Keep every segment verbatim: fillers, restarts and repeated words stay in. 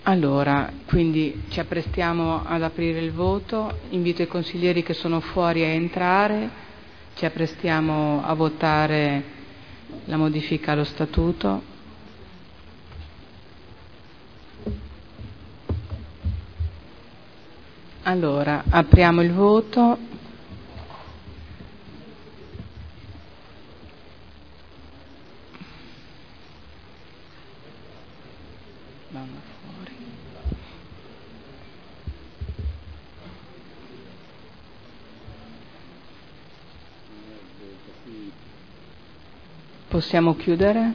Allora, quindi ci apprestiamo ad aprire il voto, invito i consiglieri che sono fuori a entrare, ci apprestiamo a votare la modifica allo statuto. Allora, apriamo il voto. Vanno fuori. Possiamo chiudere?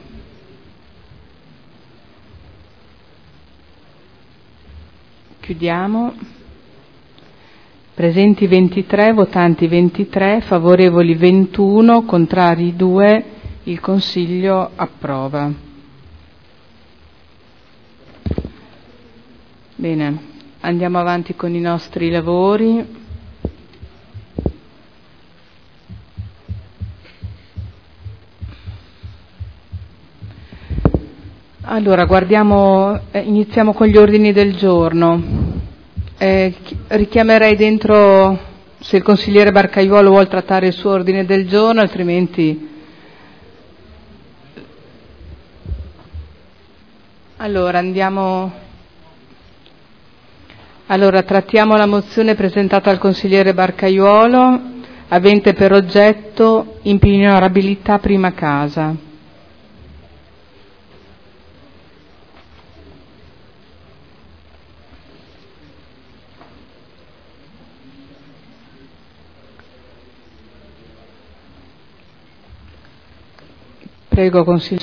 Chiudiamo. Presenti ventitré, votanti ventitré, favorevoli ventuno, contrari due, il Consiglio approva. Bene, andiamo avanti con i nostri lavori. Allora, guardiamo, eh, iniziamo con gli ordini del giorno. Eh, richiamerei dentro, se il consigliere Barcaiuolo vuol trattare il suo ordine del giorno, altrimenti... Allora, andiamo... Allora, trattiamo la mozione presentata dal consigliere Barcaiuolo, avente per oggetto impignorabilità prima casa. Prego, consigliere.